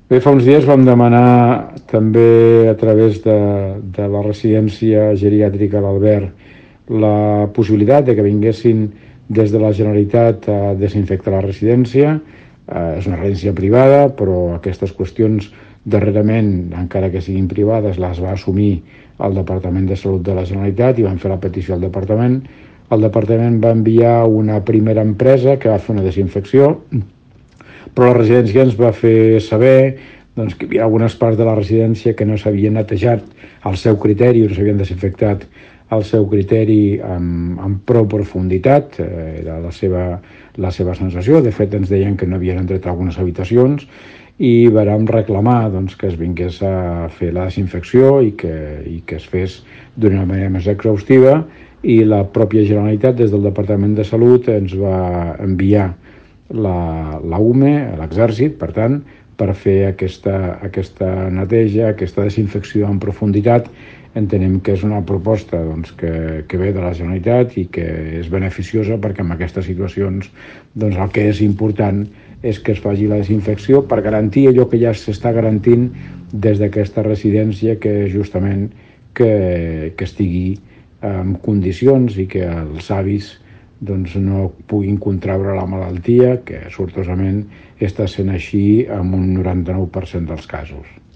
Bé, fa uns dies vam demanar també a través de la residència geriàtrica a l'Albert la possibilitat de que vinguessin des de la Generalitat a desinfectar la residència. És una residència privada, però aquestes qüestions darrerament, encara que siguin privades, les va assumir el Departament de Salut de la Generalitat i van fer la petició al Departament. El Departament va enviar una primera empresa que va fer una desinfecció, però la residència ens va fer saber doncs, que hi havia algunes parts de la residència que no s'havien netejat al seu criteri, no s'havien desinfectat al seu criteri amb prou profunditat, era la seva sensació. De fet, ens deien que no havien entrat a algunes habitacions i vàrem reclamar doncs, que es vingués a fer la desinfecció i que es fes d'una manera més exhaustiva, i la pròpia Generalitat, des del Departament de Salut, ens va enviar la UME, l'exèrcit, per tant, per fer aquesta neteja, aquesta desinfecció en profunditat. Entenem que és una proposta doncs, que ve de la Generalitat i que és beneficiosa, perquè en aquestes situacions doncs, el que és important és que es faci la desinfecció per garantir allò que ja s'està garantint des d'aquesta residència, que justament que estigui en condicions i que els avis doncs, no puguin contraure la malaltia, que sortosament està sent així en un 99% dels casos.